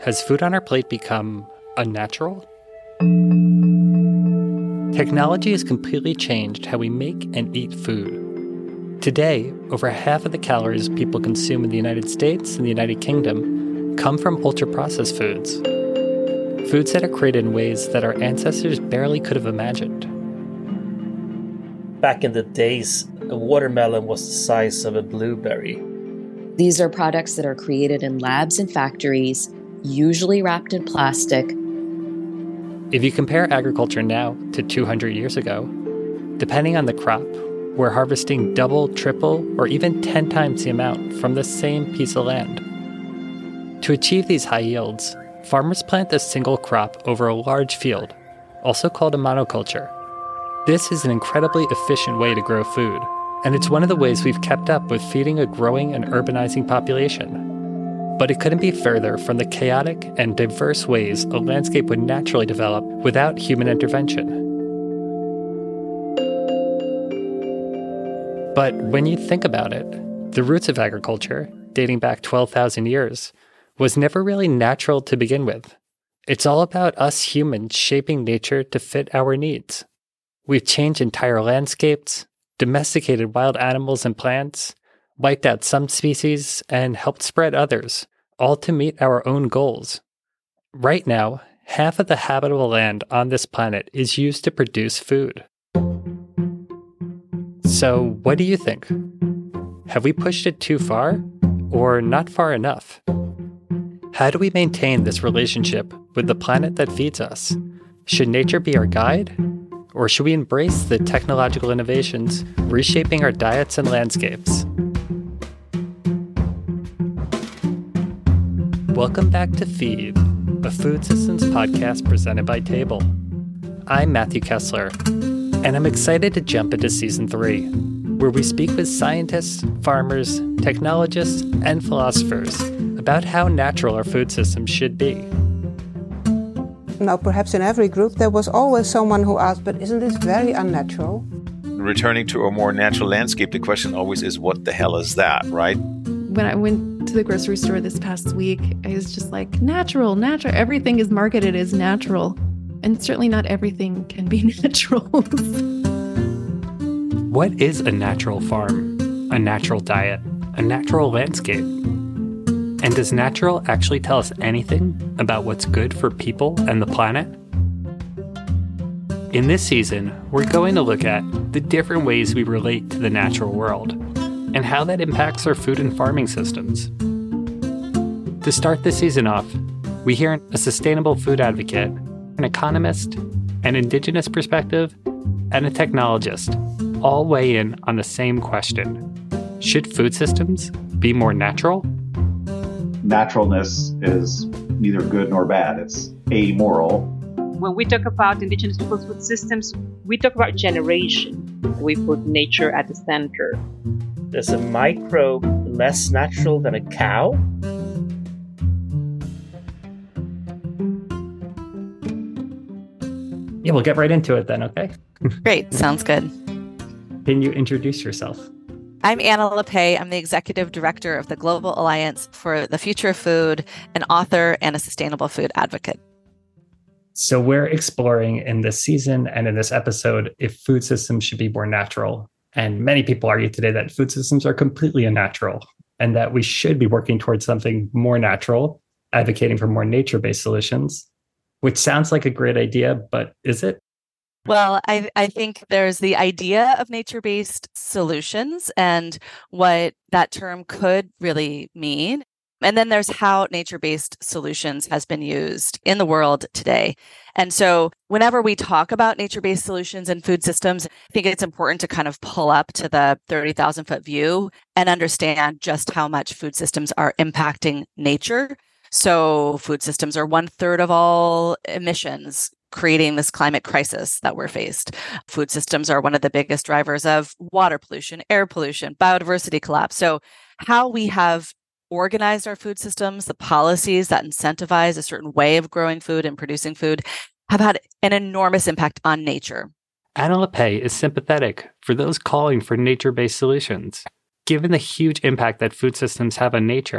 Has food on our plate become unnatural? Technology has completely changed how we make and eat food. Today, over half of the calories people consume in the United States and the United Kingdom come from ultra-processed foods. Foods that are created in ways that our ancestors barely could have imagined. Back in the days, a watermelon was the size of a blueberry. These are products that are created in labs and factories, usually wrapped in plastic. If you compare agriculture now to 200 years ago, depending on the crop, we're harvesting double, triple, or even 10 times the amount from the same piece of land. To achieve these high yields, farmers plant a single crop over a large field, also called a monoculture. This is an incredibly efficient way to grow food, and it's one of the ways we've kept up with feeding a growing and urbanizing population. But it couldn't be further from the chaotic and diverse ways a landscape would naturally develop without human intervention. But when you think about it, the roots of agriculture, dating back 12,000 years, was never really natural to begin with. It's all about us humans shaping nature to fit our needs. We've changed entire landscapes, domesticated wild animals and plants, wiped out some species, and helped spread others, all to meet our own goals. Right now, half of the habitable land on this planet is used to produce food. So, what do you think? Have we pushed it too far, or not far enough? How do we maintain this relationship with the planet that feeds us? Should nature be our guide? Or should we embrace the technological innovations reshaping our diets and landscapes? Welcome back to Feed, a food systems podcast presented by Table. I'm Matthew Kessler, and I'm excited to jump into Season 3, where we speak with scientists, farmers, technologists, and philosophers about how natural our food systems should be. Now, perhaps in every group there was always someone who asked, but isn't this very unnatural? Returning to a more natural landscape, the question always is, what the hell is that, right? When I went to the grocery store this past week, I was just like, natural. Everything is marketed as natural. And certainly not everything can be natural. What is a natural farm, a natural diet, a natural landscape? And does natural actually tell us anything about what's good for people and the planet? In this season, we're going to look at the different ways we relate to the natural world and how that impacts our food and farming systems. To start this season off, we hear a sustainable food advocate, an economist, an indigenous perspective, and a technologist all weigh in on the same question. Should food systems be more natural? Naturalness is neither good nor bad. It's amoral. When we talk about indigenous people's food systems, we talk about generation. We put nature at the center. Is a microbe less natural than a cow? Yeah, we'll get right into it then, okay? Great, sounds good. Can you introduce yourself? I'm Anna LePay. I'm the Executive Director of the Global Alliance for the Future of Food, an author and a sustainable food advocate. So we're exploring in this season and in this episode if food systems should be more natural. And many people argue today that food systems are completely unnatural and that we should be working towards something more natural, advocating for more nature-based solutions, which sounds like a great idea, but is it? Well, I think there's the idea of nature-based solutions and what that term could really mean. And then there's how nature-based solutions has been used in the world today. And so whenever we talk about nature-based solutions and food systems, I think it's important to kind of pull up to the 30,000-foot view and understand just how much food systems are impacting nature. So food systems are 1/3 of all emissions, creating this climate crisis that we're faced. Food systems are one of the biggest drivers of water pollution, air pollution, biodiversity collapse. So how we have organized our food systems, the policies that incentivize a certain way of growing food and producing food have had an enormous impact on nature. Anna LePay is sympathetic for those calling for nature-based solutions. Given the huge impact that food systems have on nature,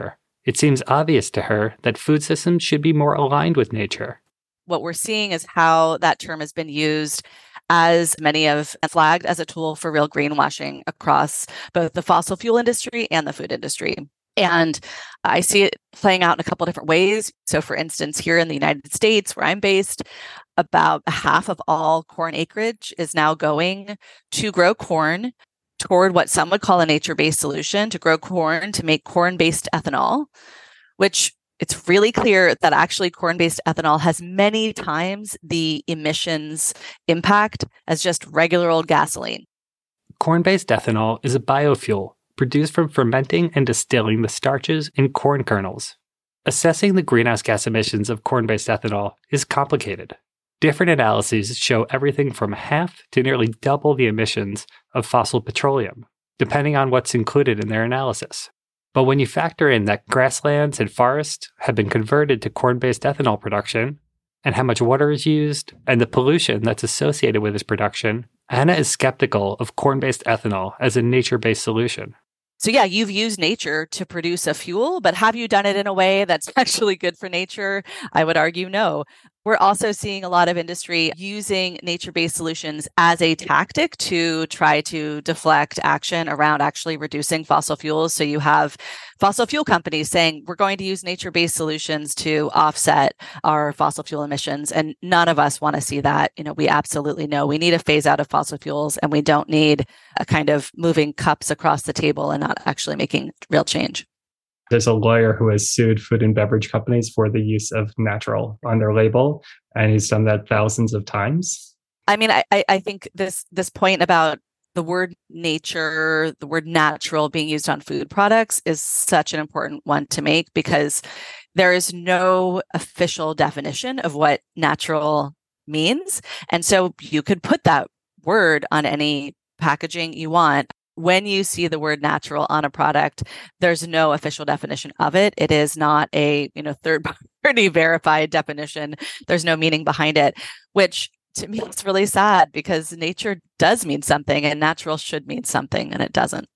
It seems obvious to her that food systems should be more aligned with nature. What we're seeing is how that term has been used, as many have flagged, as a tool for real greenwashing across both the fossil fuel industry and the food industry. And I see it playing out in a couple of different ways. So for instance, here in the United States, where I'm based, about half of all corn acreage is now going to grow corn toward what some would call a nature-based solution, to grow corn to make corn-based ethanol, which it's really clear that actually corn-based ethanol has many times the emissions impact as just regular old gasoline. Corn-based ethanol is a biofuel produced from fermenting and distilling the starches in corn kernels. Assessing the greenhouse gas emissions of corn-based ethanol is complicated. Different analyses show everything from half to nearly double the emissions of fossil petroleum, depending on what's included in their analysis. But when you factor in that grasslands and forests have been converted to corn-based ethanol production, and how much water is used, and the pollution that's associated with this production, Anna is skeptical of corn-based ethanol as a nature-based solution. So yeah, you've used nature to produce a fuel, but have you done it in a way that's actually good for nature? I would argue no. We're also seeing a lot of industry using nature-based solutions as a tactic to try to deflect action around actually reducing fossil fuels. So you have fossil fuel companies saying, we're going to use nature-based solutions to offset our fossil fuel emissions. And none of us want to see that. We absolutely know we need a phase out of fossil fuels, and we don't need a kind of moving cups across the table and not actually making real change. There's a lawyer who has sued food and beverage companies for the use of natural on their label, and he's done that thousands of times. I mean, I think this point about the word nature, the word natural being used on food products is such an important one to make, because there is no official definition of what natural means. And so you could put that word on any packaging you want. When you see the word natural on a product, there's no official definition of it. It is not a third-party verified definition. There's no meaning behind it, which to me is really sad, because nature does mean something and natural should mean something, and it doesn't.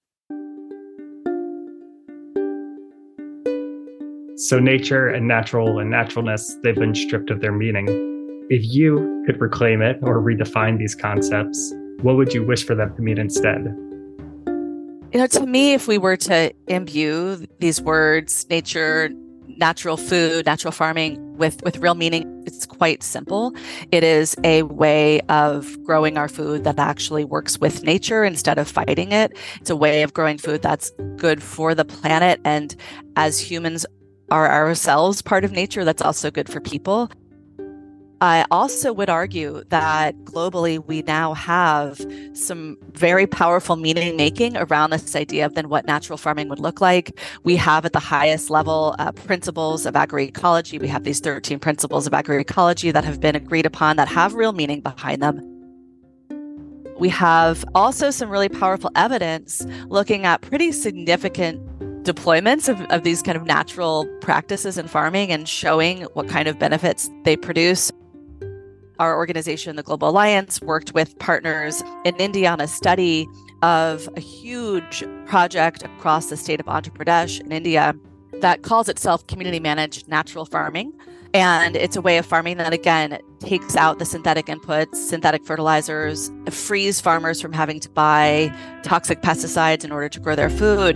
So nature and natural and naturalness, they've been stripped of their meaning. If you could reclaim it or redefine these concepts, what would you wish for them to mean instead? To me, if we were to imbue these words, nature, natural food, natural farming, with real meaning, it's quite simple. It is a way of growing our food that actually works with nature instead of fighting it. It's a way of growing food that's good for the planet. And as humans are ourselves part of nature, that's also good for people. I also would argue that globally, we now have some very powerful meaning making around this idea of then what natural farming would look like. We have at the highest level principles of agroecology. We have these 13 principles of agroecology that have been agreed upon that have real meaning behind them. We have also some really powerful evidence looking at pretty significant deployments of these kind of natural practices in farming and showing what kind of benefits they produce. Our organization, the Global Alliance, worked with partners in India on a study of a huge project across the state of Andhra Pradesh in India that calls itself community managed natural farming. And it's a way of farming that, again, takes out the synthetic inputs, synthetic fertilizers, frees farmers from having to buy toxic pesticides in order to grow their food.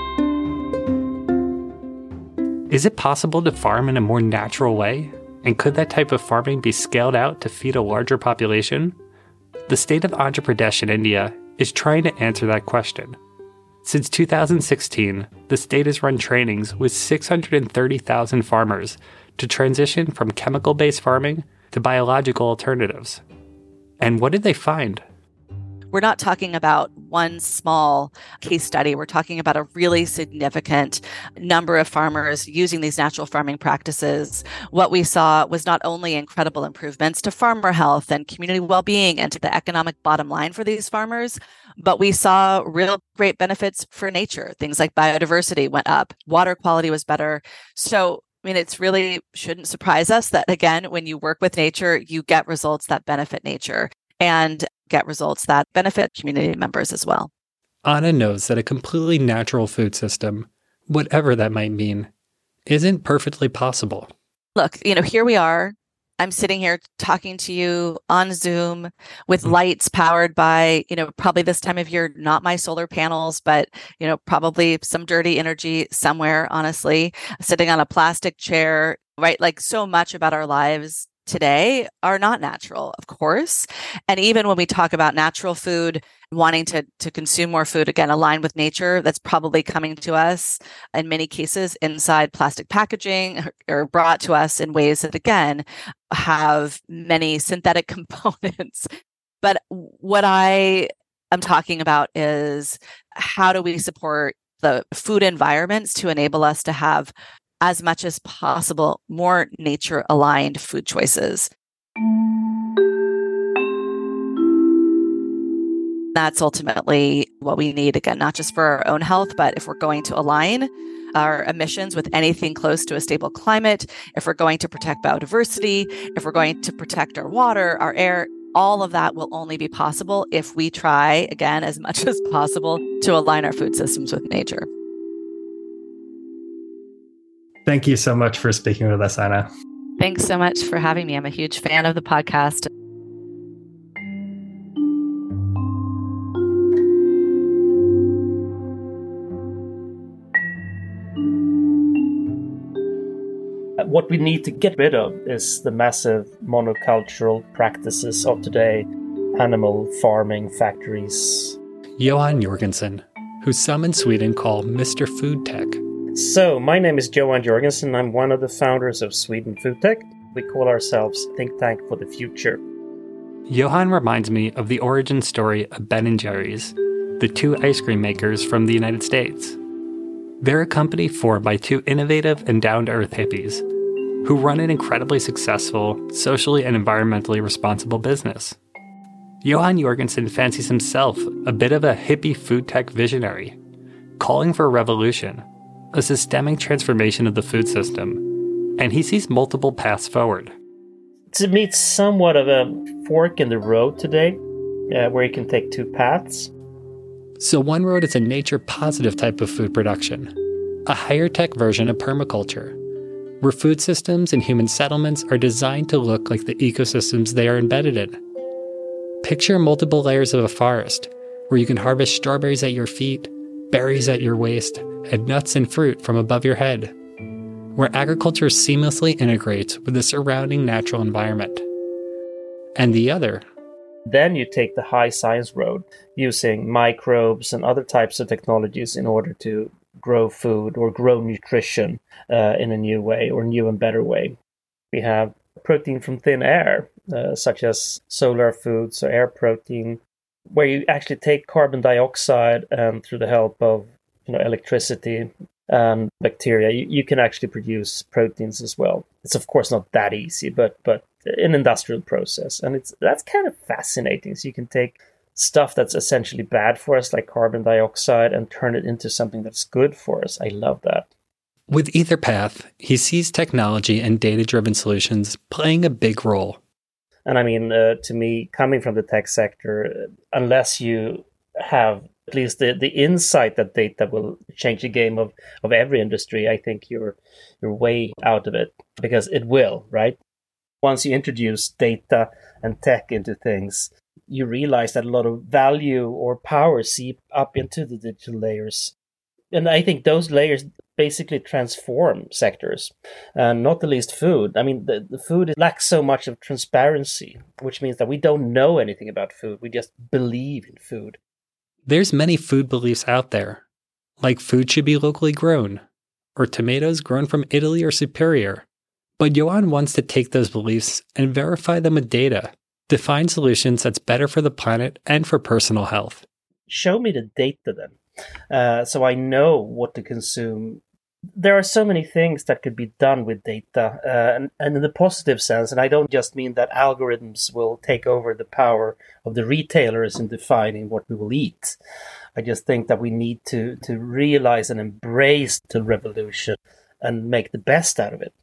Is it possible to farm in a more natural way? And could that type of farming be scaled out to feed a larger population? The state of Andhra Pradesh in India is trying to answer that question. Since 2016, the state has run trainings with 630,000 farmers to transition from chemical-based farming to biological alternatives. And what did they find? We're not talking about one small case study. We're talking about a really significant number of farmers using these natural farming practices. What we saw was not only incredible improvements to farmer health and community well-being and to the economic bottom line for these farmers, but we saw real great benefits for nature. Things like biodiversity went up, water quality was better. So it's really shouldn't surprise us that, again, when you work with nature, you get results that benefit nature and get results that benefit community members as well. Anna knows that a completely natural food system, whatever that might mean, isn't perfectly possible. Look, here we are. I'm sitting here talking to you on Zoom with lights powered by, probably this time of year, not my solar panels, but, probably some dirty energy somewhere, honestly, sitting on a plastic chair, right? Like so much about our lives today are not natural, of course. And even when we talk about natural food, wanting to consume more food, again, aligned with nature, that's probably coming to us in many cases inside plastic packaging or brought to us in ways that, again, have many synthetic components. But what I am talking about is how do we support the food environments to enable us to have as much as possible more nature-aligned food choices. That's ultimately what we need, again, not just for our own health, but if we're going to align our emissions with anything close to a stable climate, if we're going to protect biodiversity, if we're going to protect our water, our air, all of that will only be possible if we try, again, as much as possible to align our food systems with nature. Thank you so much for speaking with us, Anna. Thanks so much for having me. I'm a huge fan of the podcast. What we need to get rid of is the massive monocultural practices of today, animal farming factories. Johan Jorgensen, who some in Sweden call Mr. Food Tech. So, my name is Johan Jorgensen. I'm one of the founders of Sweden Food Tech. We call ourselves Think Tank for the Future. Johan reminds me of the origin story of Ben & Jerry's, the two ice cream makers from the United States. They're a company formed by two innovative and down-to-earth hippies who run an incredibly successful, socially and environmentally responsible business. Johan Jorgensen fancies himself a bit of a hippie food tech visionary, calling for a revolution, a systemic transformation of the food system, and he sees multiple paths forward. To me, it's somewhat of a fork in the road today, where you can take two paths. So one road is a nature-positive type of food production, a higher-tech version of permaculture, where food systems and human settlements are designed to look like the ecosystems they are embedded in. Picture multiple layers of a forest, where you can harvest strawberries at your feet, berries at your waist, and nuts and fruit from above your head, where agriculture seamlessly integrates with the surrounding natural environment. And the other. Then you take the high science road, using microbes and other types of technologies in order to grow food or grow nutrition in a new way or new and better way. We have protein from thin air, such as solar foods, so air protein, where you actually take carbon dioxide and through the help of electricity and bacteria, you can actually produce proteins as well. It's of course not that easy, but an industrial process, and that's kind of fascinating. So you can take stuff that's essentially bad for us, like carbon dioxide, and turn it into something that's good for us. I love that. With either path, he sees technology and data-driven solutions playing a big role. And I mean, to me, coming from the tech sector, unless you have at least the insight that data will change the game of every industry, I think you're way out of it, because it will, right? Once you introduce data and tech into things, you realize that a lot of value or power seep up into the digital layers. And I think those layers basically transform sectors, and not the least food. I mean, the food lacks so much of transparency, which means that we don't know anything about food. We just believe in food. There's many food beliefs out there, like food should be locally grown, or tomatoes grown from Italy are superior. But Johan wants to take those beliefs and verify them with data, to find solutions that's better for the planet and for personal health. Show me the data then, so I know what to consume. There are so many things that could be done with data, and in the positive sense, and I don't just mean that algorithms will take over the power of the retailers in defining what we will eat. I just think that we need to realize and embrace the revolution and make the best out of it.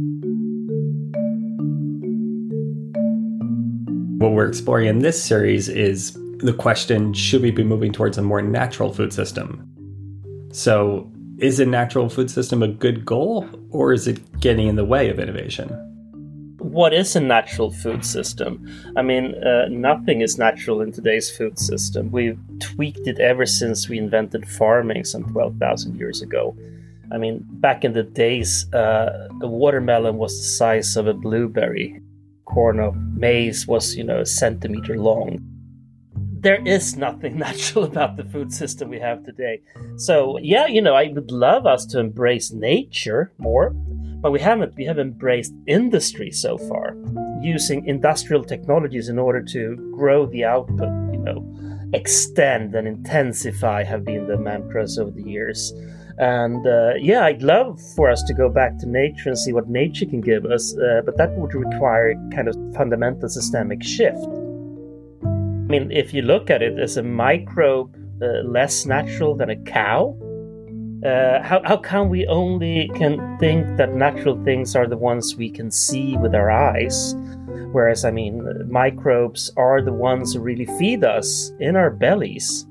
What we're exploring in this series is the question, should we be moving towards a more natural food system? So Is a natural food system a good goal, or is it getting in the way of innovation? What is a natural food system? I mean, nothing is natural in today's food system. We've tweaked it ever since we invented farming some 12,000 years ago. I mean, back in the days, a watermelon was the size of a blueberry. Corn of maize was, a centimeter long. There is nothing natural about the food system we have today. So, yeah, I would love us to embrace nature more, but we haven't. We have embraced industry so far, using industrial technologies in order to grow the output, extend and intensify have been the mantras over the years. And I'd love for us to go back to nature and see what nature can give us, but that would require kind of fundamental systemic shift. I mean, if you look at it, is a microbe less natural than a cow? How come we only can think that natural things are the ones we can see with our eyes? Whereas, microbes are the ones who really feed us in our bellies.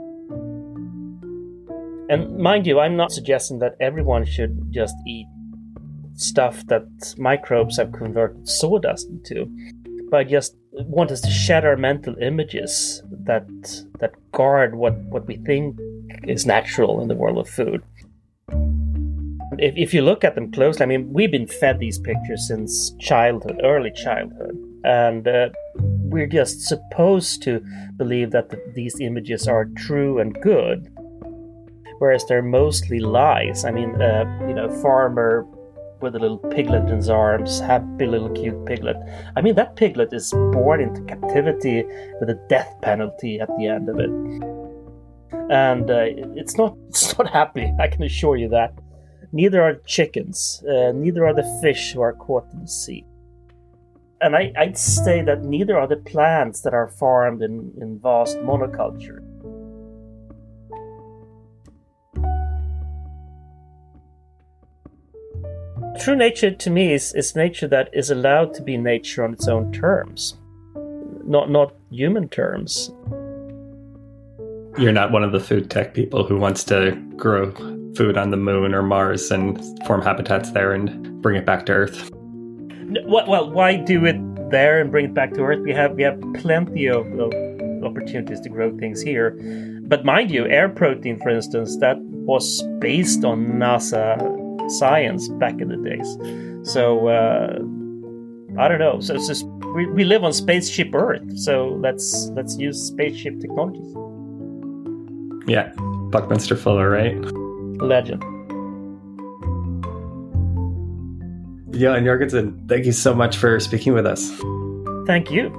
And mind you, I'm not suggesting that everyone should just eat stuff that microbes have converted sawdust into. But I just want us to shed our mental images that guard what we think is natural in the world of food. If you look at them closely, we've been fed these pictures since childhood, early childhood. And we're just supposed to believe that these images are true and good, whereas they're mostly lies. Farmer with a little piglet in his arms, happy little cute piglet. That piglet is born into captivity with a death penalty at the end of it. And it's not happy, I can assure you that. Neither are chickens, neither are the fish who are caught in the sea. And I'd say that neither are the plants that are farmed in vast monoculture. True nature to me is nature that is allowed to be nature on its own terms, not human terms. You're not one of the food tech people who wants to grow food on the moon or Mars and form habitats there and bring it back to Earth. Well, why do it there and bring it back to Earth? We have plenty of opportunities to grow things here. But mind you, air protein, for instance, that was based on NASA science back in the days. So I don't know. So it's just we live on spaceship Earth. So let's use spaceship technologies. Yeah, Buckminster Fuller, right? Legend. Johan Jorgensen, thank you so much for speaking with us. Thank you.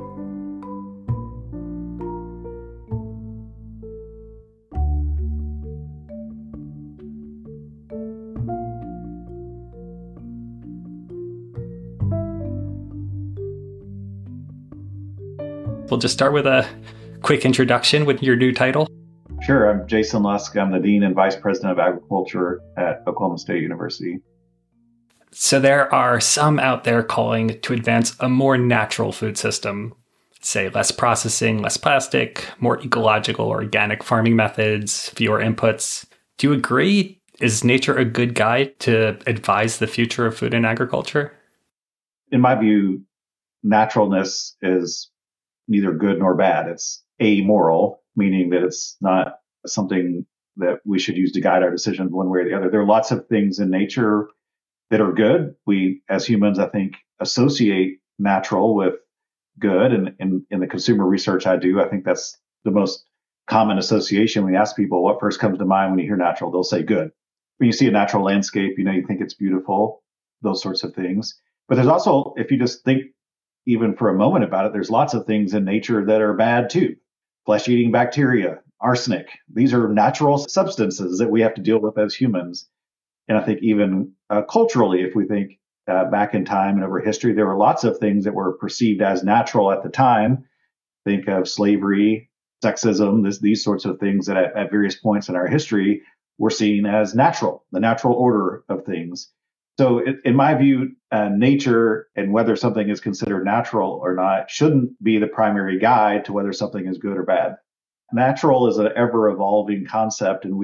We'll just start with a quick introduction with your new title. Sure. I'm Jason Lusk. I'm the Dean and Vice President of Agriculture at Oklahoma State University. So there are some out there calling to advance a more natural food system, say less processing, less plastic, more ecological, organic farming methods, fewer inputs. Do you agree? Is nature a good guide to advise the future of food and agriculture? In my view, naturalness is neither good nor bad. It's amoral, meaning that it's not something that we should use to guide our decisions one way or the other. There are lots of things in nature that are good. We, as humans, I think, associate natural with good. And in the consumer research I do, I think that's the most common association. When you ask people what first comes to mind when you hear natural, they'll say good. When you see a natural landscape, you think it's beautiful, those sorts of things. But there's also, if you just think even for a moment about it, there's lots of things in nature that are bad too. Flesh-eating bacteria, arsenic. These are natural substances that we have to deal with as humans. And I think even culturally, if we think back in time and over history, there were lots of things that were perceived as natural at the time. Think of slavery, sexism, these sorts of things that at various points in our history were seen as natural, the natural order of things. So in my view, nature and whether something is considered natural or not shouldn't be the primary guide to whether something is good or bad. Natural is an ever-evolving concept, and we've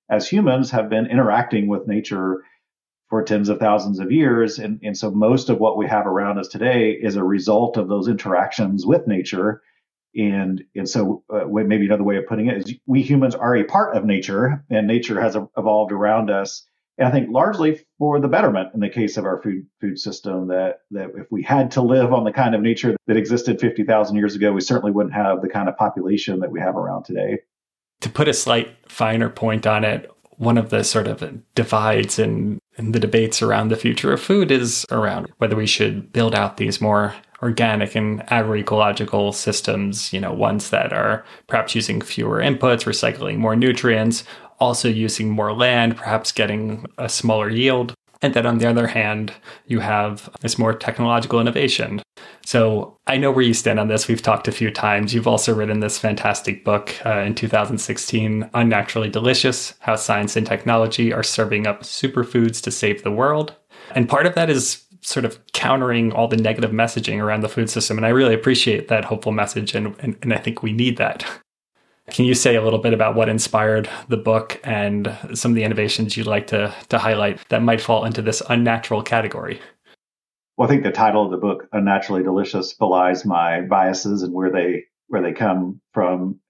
as humans, have been interacting with nature for tens of thousands of years. And so most of what we have around us today is a result of those interactions with nature. And so maybe another way of putting it is we humans are a part of nature, and nature has evolved around us. And I think largely for the betterment in the case of our food system, that if we had to live on the kind of nature that existed 50,000 years ago, we certainly wouldn't have the kind of population that we have around today. To put a slight finer point on it, one of the sort of divides in the debates around the future of food is around whether we should build out these more organic and agroecological systems, ones that are perhaps using fewer inputs, recycling more nutrients, also using more land, perhaps getting a smaller yield. And then on the other hand, you have this more technological innovation. So I know where you stand on this. We've talked a few times. You've also written this fantastic book in 2016, Unnaturally Delicious: How Science and Technology Are Serving Up Superfoods to Save the World. And part of that is sort of countering all the negative messaging around the food system. And I really appreciate that hopeful message. And I think we need that. Can you say a little bit about what inspired the book and some of the innovations you'd like to highlight that might fall into this unnatural category? Well, I think the title of the book, Unnaturally Delicious, belies my biases and where they come from.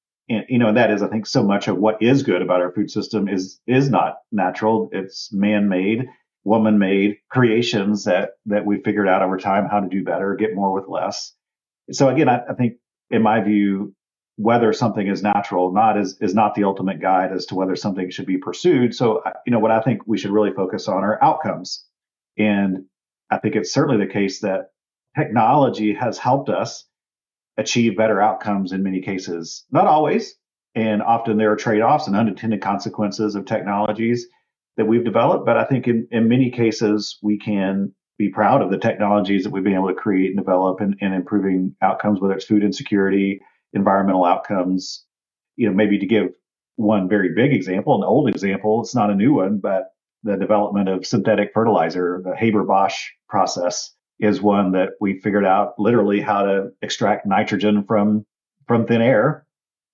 And that is, I think, so much of what is good about our food system is not natural. It's man-made, woman-made creations that we figured out over time how to do better, get more with less. So again, I think, in my view, whether something is natural or not is not the ultimate guide as to whether something should be pursued. So, what I think we should really focus on are outcomes. And I think it's certainly the case that technology has helped us achieve better outcomes in many cases. Not always. And often there are trade-offs and unintended consequences of technologies that we've developed. But I think in many cases, we can be proud of the technologies that we've been able to create and develop in improving outcomes, whether it's food insecurity, environmental outcomes. Maybe to give one very big example, an old example, it's not a new one, but the development of synthetic fertilizer, the Haber-Bosch process, is one that we figured out literally how to extract nitrogen from thin air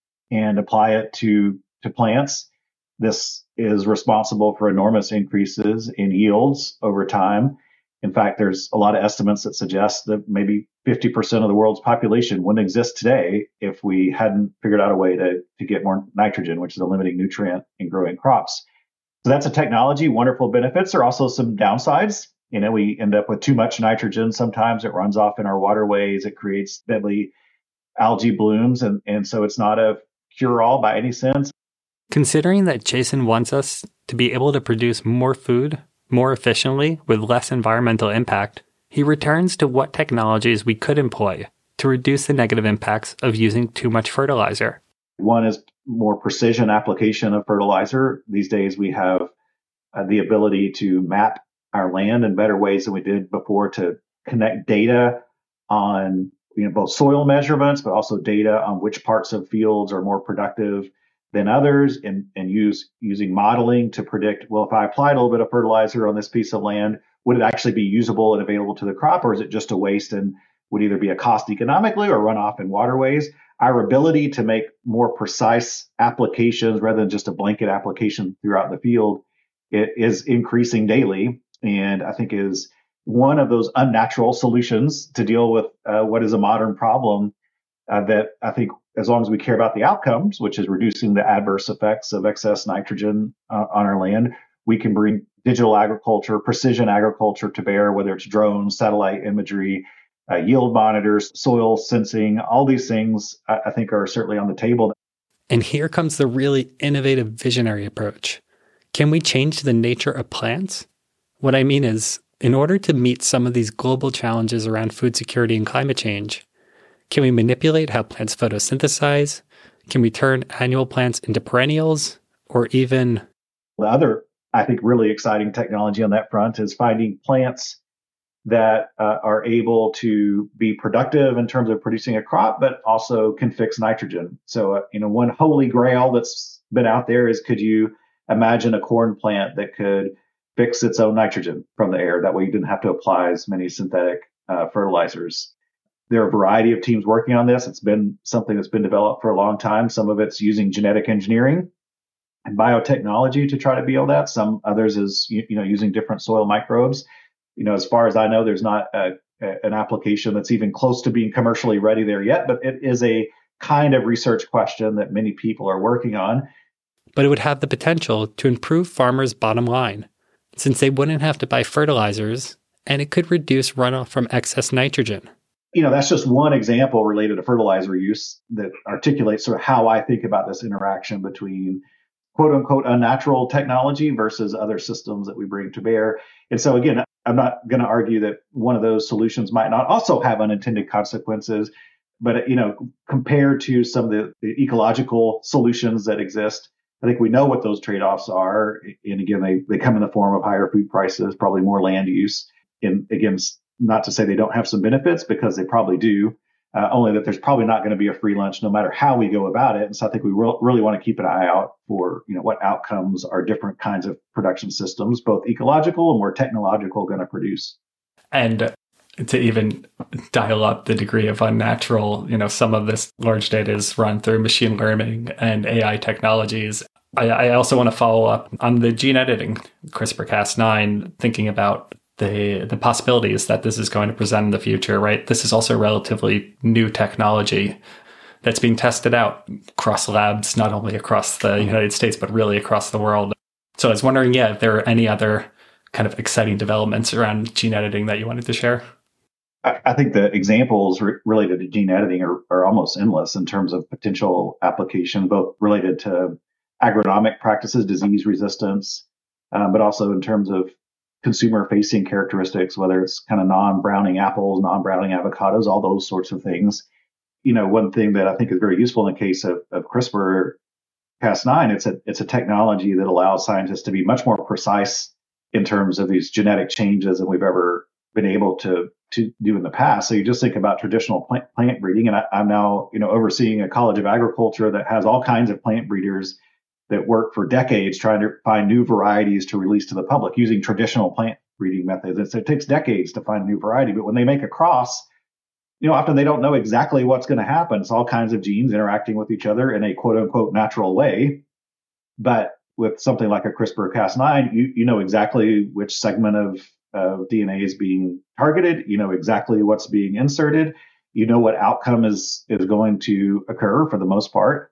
and apply it to plants. This is responsible for enormous increases in yields over time. In fact, there's a lot of estimates that suggest that maybe 50% of the world's population wouldn't exist today if we hadn't figured out a way to get more nitrogen, which is a limiting nutrient in growing crops. So that's a technology, wonderful benefits. There are also some downsides. We end up with too much nitrogen. Sometimes it runs off in our waterways. It creates deadly algae blooms. And so it's not a cure-all by any sense. Considering that Jason wants us to be able to produce more food more efficiently with less environmental impact, he returns to what technologies we could employ to reduce the negative impacts of using too much fertilizer. One is more precision application of fertilizer. These days we have the ability to map our land in better ways than we did before, to connect data on both soil measurements, but also data on which parts of fields are more productive than others, and using modeling to predict, well, if I applied a little bit of fertilizer on this piece of land, would it actually be usable and available to the crop, or is it just a waste and would either be a cost economically or run off in waterways? Our ability to make more precise applications rather than just a blanket application throughout the field is increasing daily, and I think is one of those unnatural solutions to deal with what is a modern problem that I think, as long as we care about the outcomes, which is reducing the adverse effects of excess nitrogen on our land, we can bring digital agriculture, precision agriculture to bear, whether it's drones, satellite imagery, yield monitors, soil sensing. All these things I think are certainly on the table. And here comes the really innovative visionary approach. Can we change the nature of plants? What I mean is, in order to meet some of these global challenges around food security and climate change, can we manipulate how plants photosynthesize? Can we turn annual plants into perennials? Or even... The other, I think, really exciting technology on that front is finding plants that are able to be productive in terms of producing a crop, but also can fix nitrogen. So, one holy grail that's been out there is, could you imagine a corn plant that could fix its own nitrogen from the air? That way you didn't have to apply as many synthetic fertilizers. There are a variety of teams working on this. It's been something that's been developed for a long time. Some of it's using genetic engineering biotechnology to try to be able that. Some others is using different soil microbes. As far as I know, there's not an application that's even close to being commercially ready there yet, but it is a kind of research question that many people are working on. But it would have the potential to improve farmers' bottom line, since they wouldn't have to buy fertilizers, and it could reduce runoff from excess nitrogen. That's just one example related to fertilizer use that articulates sort of how I think about this interaction between quote unquote unnatural technology versus other systems that we bring to bear. And so again, I'm not going to argue that one of those solutions might not also have unintended consequences, but compared to some of the ecological solutions that exist, I think we know what those trade-offs are. And again, they come in the form of higher food prices, probably more land use. And again, not to say they don't have some benefits, because they probably do, only that there's probably not going to be a free lunch no matter how we go about it. And so I think we really want to keep an eye out for what outcomes are different kinds of production systems, both ecological and more technological, going to produce. And to even dial up the degree of unnatural, some of this large data is run through machine learning and AI technologies. I also want to follow up on the gene editing, CRISPR-Cas9, thinking about the possibilities that this is going to present in the future, right? This is also relatively new technology that's being tested out across labs, not only across the United States, but really across the world. So I was wondering, if there are any other kind of exciting developments around gene editing that you wanted to share? I think the examples related to gene editing are almost endless in terms of potential application, both related to agronomic practices, disease resistance, but also in terms of consumer-facing characteristics, whether it's kind of non-browning apples, non-browning avocados, all those sorts of things. One thing that I think is very useful in the case of CRISPR-Cas9, it's a technology that allows scientists to be much more precise in terms of these genetic changes than we've ever been able to do in the past. So you just think about traditional plant breeding, and I'm now overseeing a college of agriculture that has all kinds of plant breeders that work for decades trying to find new varieties to release to the public using traditional plant breeding methods. It takes decades to find a new variety, but when they make a cross, often they don't know exactly what's going to happen. It's all kinds of genes interacting with each other in a quote unquote natural way. But with something like a CRISPR-Cas9, you know exactly which segment of DNA is being targeted. You know exactly what's being inserted. You know what outcome is going to occur for the most part.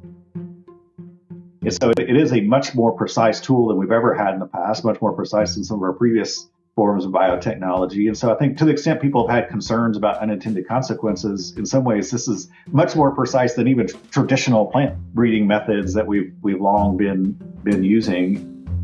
And so it is a much more precise tool than we've ever had in the past, much more precise than some of our previous forms of biotechnology. And so I think to the extent people have had concerns about unintended consequences, in some ways, this is much more precise than even traditional plant breeding methods that we've long been using.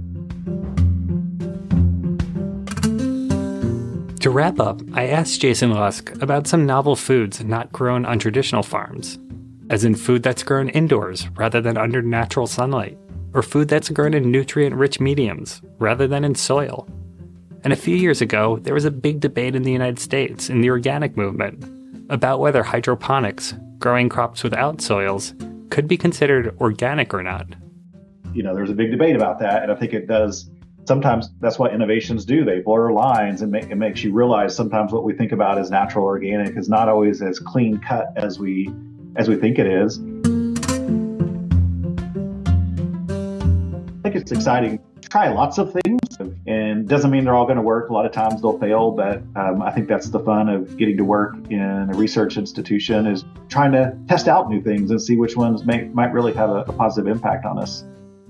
To wrap up, I asked Jason Lusk about some novel foods not grown on traditional farms, as in food that's grown indoors rather than under natural sunlight, or food that's grown in nutrient-rich mediums rather than in soil. And a few years ago, there was a big debate in the United States in the organic movement about whether hydroponics, growing crops without soils, could be considered organic or not. There's a big debate about that, and I think it does. Sometimes that's what innovations do. They blur lines, and it makes you realize sometimes what we think about as natural organic is not always as clean cut as we think it is. I think it's exciting to try lots of things, and doesn't mean they're all going to work. A lot of times they'll fail, but I think that's the fun of getting to work in a research institution, is trying to test out new things and see which ones might really have a positive impact on us.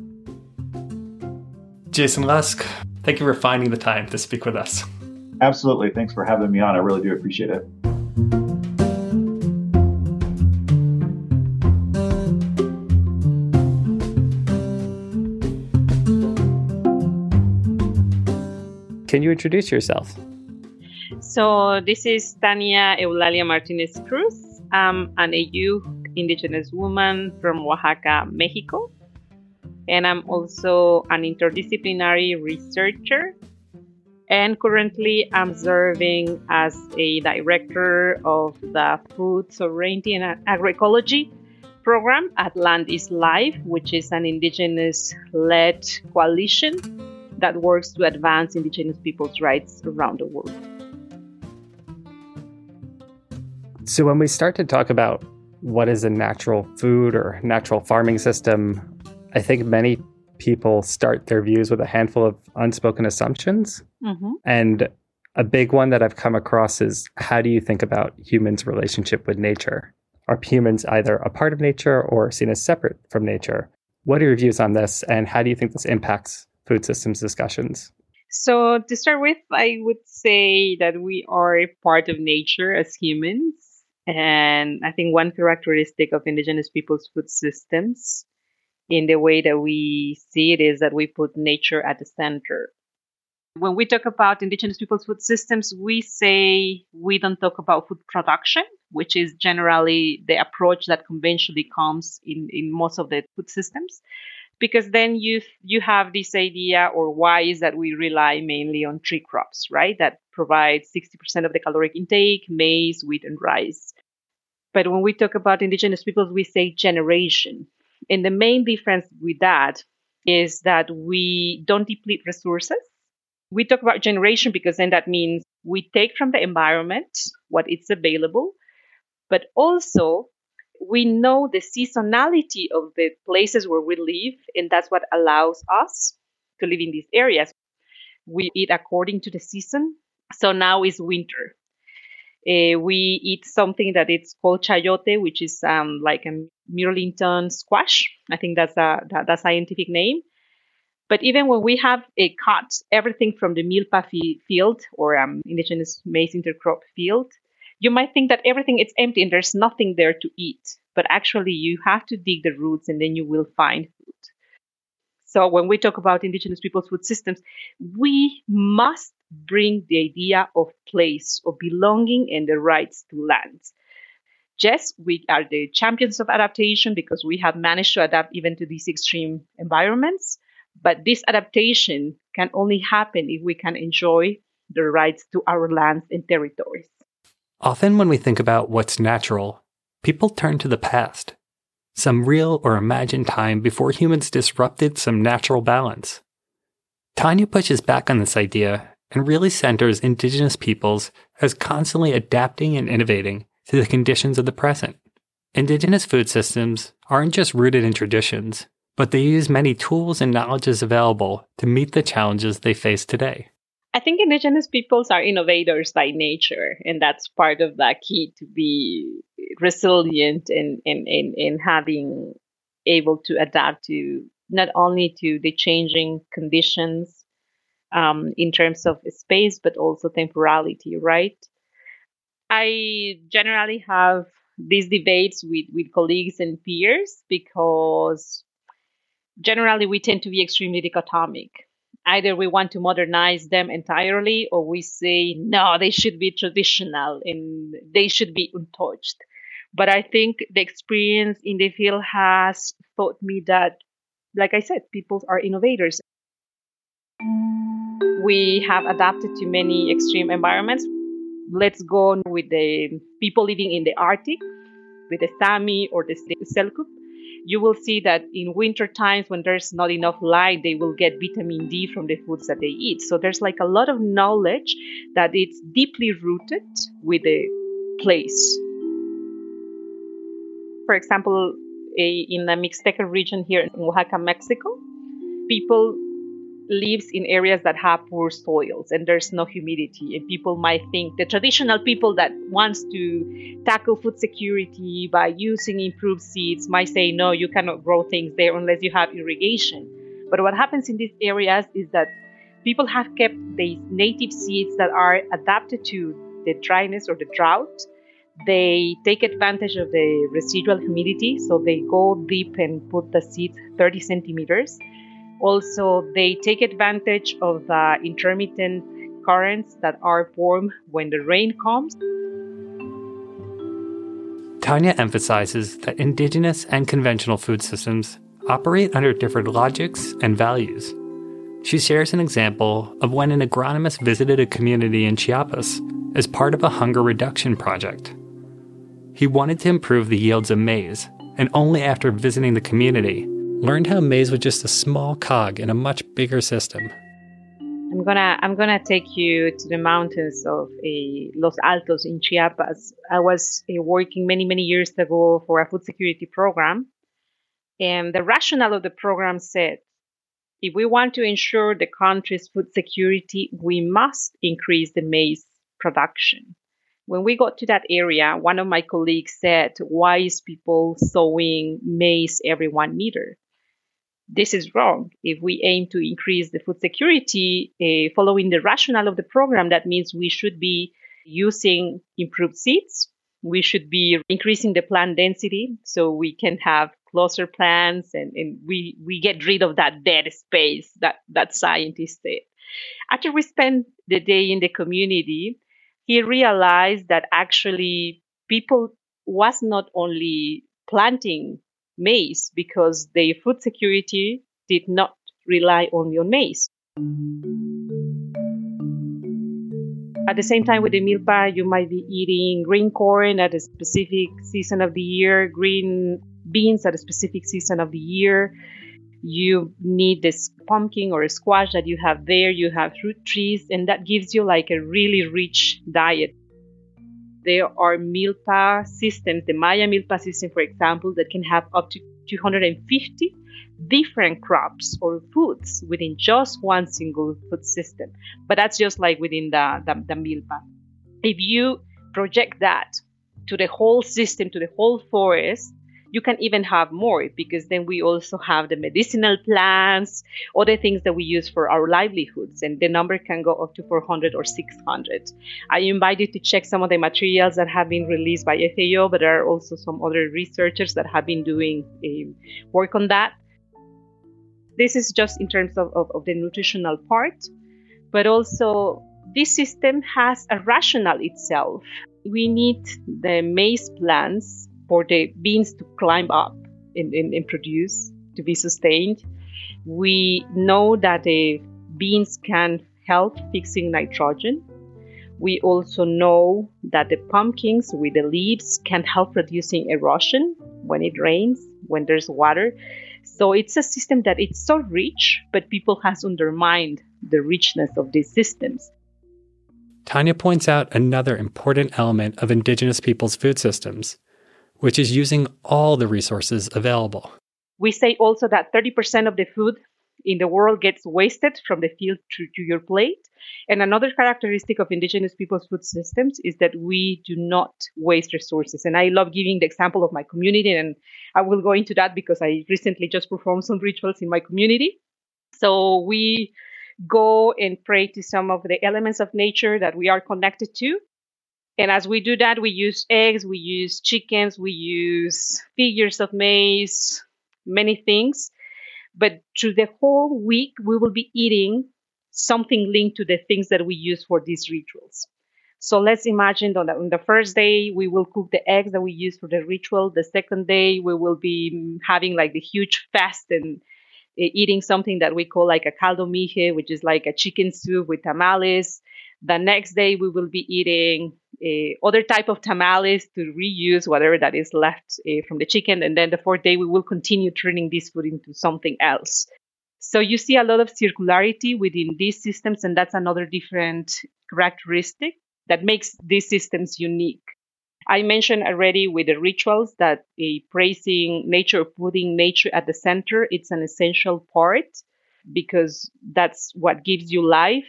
Jason Lusk, thank you for finding the time to speak with us. Absolutely. Thanks for having me on. I really do appreciate it. Can you introduce yourself? So this is Tania Eulalia Martinez Cruz. I'm an AU indigenous woman from Oaxaca, Mexico. And I'm also an interdisciplinary researcher. And currently I'm serving as a director of the Food Sovereignty and Agroecology program at Land is Life, which is an indigenous-led coalition that works to advance indigenous people's rights around the world. So when we start to talk about what is a natural food or natural farming system, I think many people start their views with a handful of unspoken assumptions. Mm-hmm. And a big one that I've come across is, how do you think about humans' relationship with nature? Are humans either a part of nature or seen as separate from nature? What are your views on this, and how do you think this impacts food systems discussions? So to start with, I would say that we are part of nature as humans. And I think one characteristic of indigenous people's food systems, in the way that we see it, is that we put nature at the center. When we talk about indigenous people's food systems, we say we don't talk about food production, which is generally the approach that conventionally comes in most of the food systems. Because then you have this idea, or why is that we rely mainly on tree crops, right? That provide 60% of the caloric intake, maize, wheat, and rice. But when we talk about indigenous peoples, we say generation. And the main difference with that is that we don't deplete resources. We talk about generation because then that means we take from the environment what is available, but also we know the seasonality of the places where we live, and that's what allows us to live in these areas. We eat according to the season. So now is winter. We eat something that it's called chayote, which is like a Murlington squash. I think that's the scientific name. But even when we have cut everything from the milpa field or indigenous maize intercrop field, you might think that everything is empty and there's nothing there to eat. But actually, you have to dig the roots and then you will find food. So when we talk about indigenous people's food systems, we must bring the idea of place, of belonging, and the rights to land. Yes, we are the champions of adaptation because we have managed to adapt even to these extreme environments. But this adaptation can only happen if we can enjoy the rights to our lands and territories. Often when we think about what's natural, people turn to the past, some real or imagined time before humans disrupted some natural balance. Tanya pushes back on this idea and really centers indigenous peoples as constantly adapting and innovating to the conditions of the present. Indigenous food systems aren't just rooted in traditions, but they use many tools and knowledges available to meet the challenges they face today. I think indigenous peoples are innovators by nature, and that's part of the key to be resilient and having able to adapt to not only to the changing conditions in terms of space, but also temporality, right? I generally have these debates with colleagues and peers because generally we tend to be extremely dichotomic. Either we want to modernize them entirely, or we say, no, they should be traditional and they should be untouched. But I think the experience in the field has taught me that, like I said, people are innovators. We have adapted to many extreme environments. Let's go on with the people living in the Arctic, with the Sami or the Selkuk. You will see that in winter times when there's not enough light, they will get vitamin D from the foods that they eat. So there's like a lot of knowledge that it's deeply rooted with the place. For example, in the Mixteca region here in Oaxaca, Mexico, people lives in areas that have poor soils and there's no humidity. And people might think the traditional people that wants to tackle food security by using improved seeds might say, no, you cannot grow things there unless you have irrigation. But what happens in these areas is that people have kept these native seeds that are adapted to the dryness or the drought. They take advantage of the residual humidity, so they go deep and put the seeds 30 centimeters. Also, they take advantage of the intermittent currents that are formed when the rain comes. Tanya emphasizes that indigenous and conventional food systems operate under different logics and values. She shares an example of when an agronomist visited a community in Chiapas as part of a hunger reduction project. He wanted to improve the yields of maize, and only after visiting the community, learned how maize was just a small cog in a much bigger system. I'm gonna take you to the mountains of Los Altos in Chiapas. I was working many years ago for a food security program, And the rationale of the program said, if we want to ensure the country's food security, we must increase the maize production. When we got to that area, one of my colleagues said, why is people sowing maize every 1 meter? This is wrong. If we aim to increase the food security, following the rationale of the program, that means we should be using improved seeds. We should be increasing the plant density so we can have closer plants and we get rid of that dead space that scientists said. After we spent the day in the community, he realized that actually people was not only planting maize because their food security did not rely only on maize. At the same time with the milpa, you might be eating green corn at a specific season of the year, green beans at a specific season of the year. You need this pumpkin or a squash that you have there. You have fruit trees, and that gives you like a really rich diet. There are milpa systems, the Maya milpa system, for example, that can have up to 250 different crops or foods within just one single food system. But that's just like within the milpa. If you project that to the whole system, to the whole forest, you can even have more, because then we also have the medicinal plants, other things that we use for our livelihoods, and the number can go up to 400 or 600. I invite you to check some of the materials that have been released by FAO, but there are also some other researchers that have been doing work on that. This is just in terms of the nutritional part, but also this system has a rationale itself. We need the maize plants for the beans to climb up and produce, to be sustained. We know that the beans can help fixing nitrogen. We also know that the pumpkins with the leaves can help reducing erosion when it rains, when there's water. So it's a system that it's so rich, but people has undermined the richness of these systems. Tanya points out another important element of indigenous people's food systems, which is using all the resources available. We say also that 30% of the food in the world gets wasted from the field to your plate. And another characteristic of indigenous people's food systems is that we do not waste resources. And I love giving the example of my community, and I will go into that because I recently just performed some rituals in my community. So we go and pray to some of the elements of nature that we are connected to. And as we do that, we use eggs, we use chickens, we use figures of maize, many things. But through the whole week, we will be eating something linked to the things that we use for these rituals. So let's imagine that on the first day, we will cook the eggs that we use for the ritual. The second day, we will be having like the huge fast and eating something that we call like a caldo mije, which is like a chicken soup with tamales. The next day, we will be eating other type of tamales to reuse whatever that is left from the chicken. And then the fourth day, we will continue turning this food into something else. So you see a lot of circularity within these systems, and that's another different characteristic that makes these systems unique. I mentioned already with the rituals that praising nature, putting nature at the center, it's an essential part because that's what gives you life.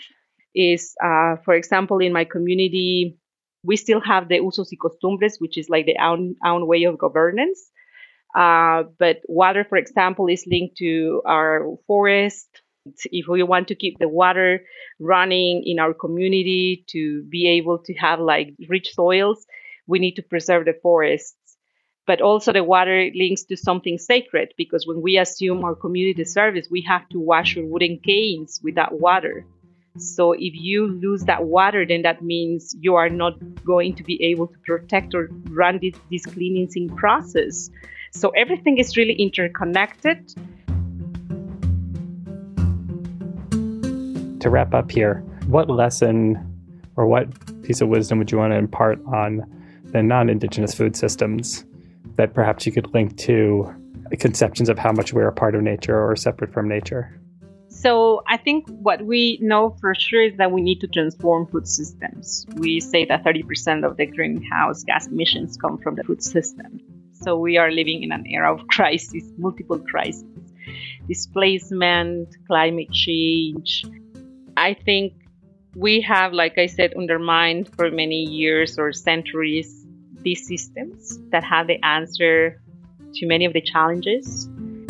For example, in my community, we still have the usos y costumbres, which is like the own way of governance. But water, for example, is linked to our forest. If we want to keep the water running in our community to be able to have like rich soils, we need to preserve the forests. But also the water links to something sacred, because when we assume our community service, we have to wash our wooden canes with that water. So if you lose that water, then that means you are not going to be able to protect or run this cleansing process. So everything is really interconnected. To wrap up here, what lesson or what piece of wisdom would you want to impart on the non-Indigenous food systems that perhaps you could link to conceptions of how much we're a part of nature or separate from nature? So I think what we know for sure is that we need to transform food systems. We say that 30% of the greenhouse gas emissions come from the food system. So we are living in an era of crisis, multiple crises, displacement, climate change. I think we have, like I said, undermined for many years or centuries these systems that have the answer to many of the challenges.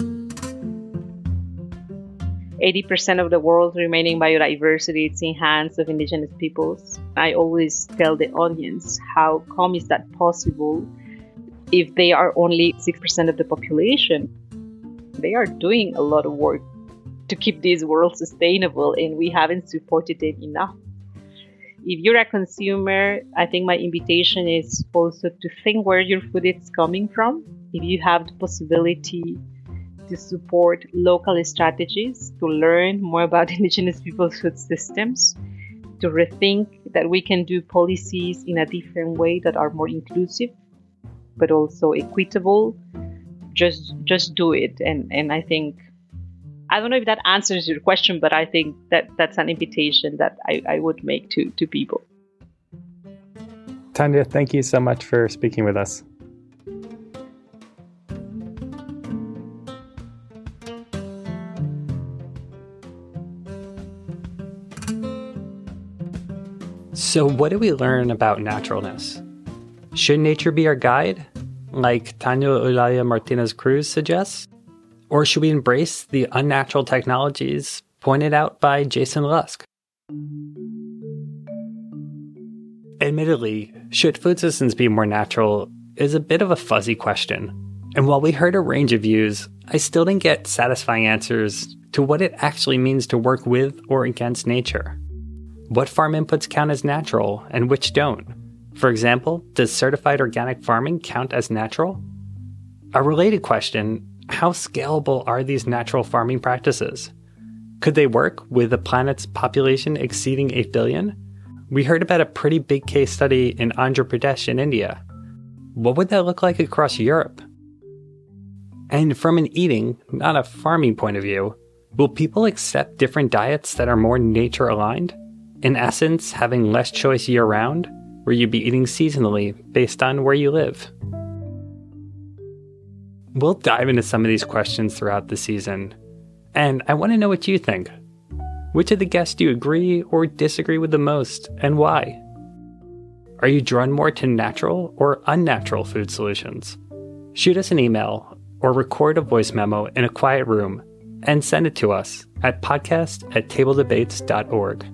80% of the world's remaining biodiversity is in hands of indigenous peoples. I always tell the audience, how come is that possible if they are only 6% of the population? They are doing a lot of work to keep this world sustainable, and we haven't supported them enough. If you're a consumer, I think my invitation is also to think where your food is coming from. If you have the possibility to support local strategies, to learn more about indigenous people's food systems, to rethink that we can do policies in a different way that are more inclusive, but also equitable, just do it. And I think, I don't know if that answers your question, but I think that's an invitation that I would make to people. Tania, thank you so much for speaking with us. So what do we learn about naturalness? Should nature be our guide, like Tania Eulalia Martinez Cruz suggests? Or should we embrace the unnatural technologies pointed out by Jason Lusk? Admittedly, should food systems be more natural is a bit of a fuzzy question. And while we heard a range of views, I still didn't get satisfying answers to what it actually means to work with or against nature. What farm inputs count as natural and which don't? For example, does certified organic farming count as natural? A related question, how scalable are these natural farming practices? Could they work with the planet's population exceeding 8 billion? We heard about a pretty big case study in Andhra Pradesh in India. What would that look like across Europe? And from an eating, not a farming point of view, will people accept different diets that are more nature-aligned? In essence, having less choice year-round, where you'd be eating seasonally based on where you live. We'll dive into some of these questions throughout the season, and I want to know what you think. Which of the guests do you agree or disagree with the most, and why? Are you drawn more to natural or unnatural food solutions? Shoot us an email or record a voice memo in a quiet room and send it to us at podcast@tabledebates.org.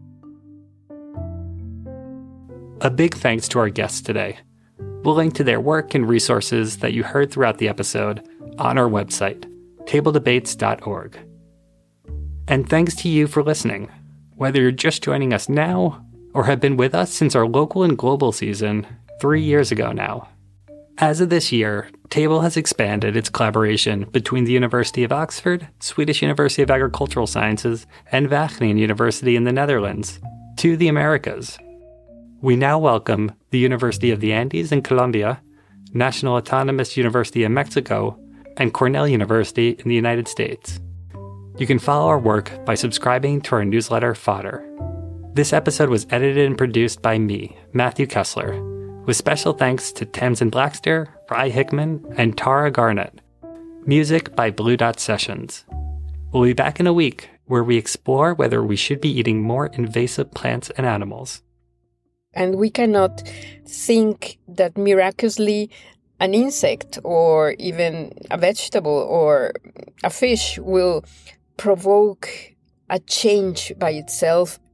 A big thanks to our guests today. We'll link to their work and resources that you heard throughout the episode on our website, tabledebates.org. And thanks to you for listening, whether you're just joining us now or have been with us since our local and global season 3 years ago now. As of this year, Table has expanded its collaboration between the University of Oxford, Swedish University of Agricultural Sciences, and Wageningen University in the Netherlands to the Americas. We now welcome the University of the Andes in Colombia, National Autonomous University of Mexico, and Cornell University in the United States. You can follow our work by subscribing to our newsletter, Fodder. This episode was edited and produced by me, Matthew Kessler, with special thanks to Tamsin Blackster, Rye Hickman, and Tara Garnett. Music by Blue Dot Sessions. We'll be back in a week where we explore whether we should be eating more invasive plants and animals. And we cannot think that miraculously an insect or even a vegetable or a fish will provoke a change by itself